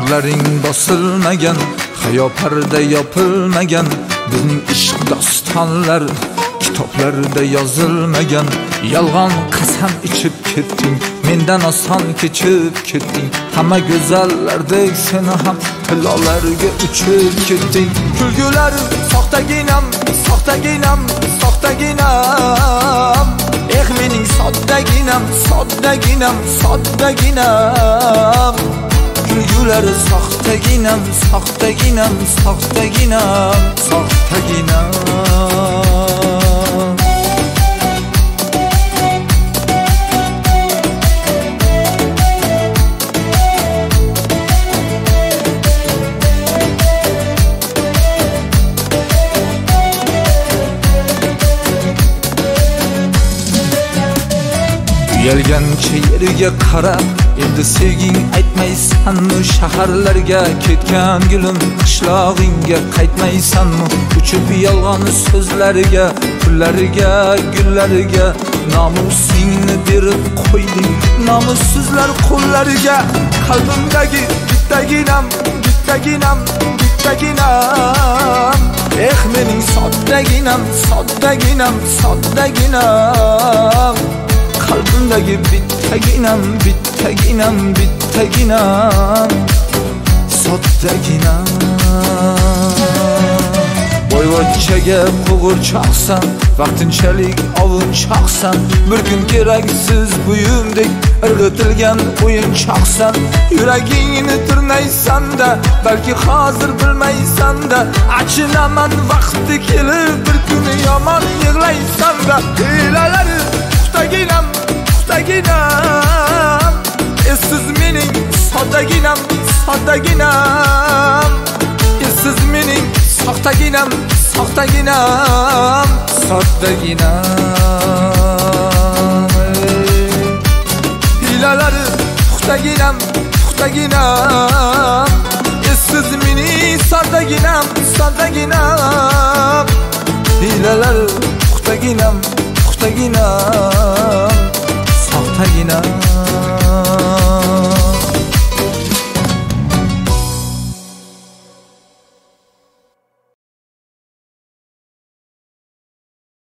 Bağırların basılmagan, hayo parda yopilmagan, bizning ishq dostonlar kitoblarda yozilmagan. Yolg'on qasam ichib ketding, mendan oson kechib ketding. Hamma go'zallardek seni ham tillolarga uchib ketding. Kulgular soxtaginam, soxtaginam, soxtaginam. Mening soddaginam, soddaginam, soddaginam. Kulgulari soxtaginam, soxtaginam, soxtaginam, soxtaginam. Uyalgancha yerga qarab, endi sevging aytmaysanmi? Shaharlarga ketgan gulim, qishlog'ingga qaytmaysanmi? Uchib yolg'on so'zlariga, pullariga, gullariga nomusingni berib qo'yding, nomussizlar qo'llariga. Qalbimdagi bittaginam, bittaginam, bittaginam. Mening soddaginam, soddaginam, soddaginam. Qalbimdagi bittaginam, bittaginam, bittaginam, soddaginam. Boyvachchaga qo'g'irchoqsan, vaqtinchalik ovunchoqsan. Bir kun keraksiz buyumdek irg'itilgan o'yinchoqsan. Yuragingni tirnaysan-da, balki hozir bilmaysan-da. Achinaman vaqti kelib, bir kuni yomon yig'laysan-da. Hilalari puxtaginam, puxtaginam. Siz mening soddaginam, soddaginam. Siz mening soxtaginam, soxtaginam, soddaginam. Hilalari puxtaginam, puxtaginam. Siz mening soddaginam, soddaginam. Hilalari puxtaginam, puxtaginam, soxtaginam.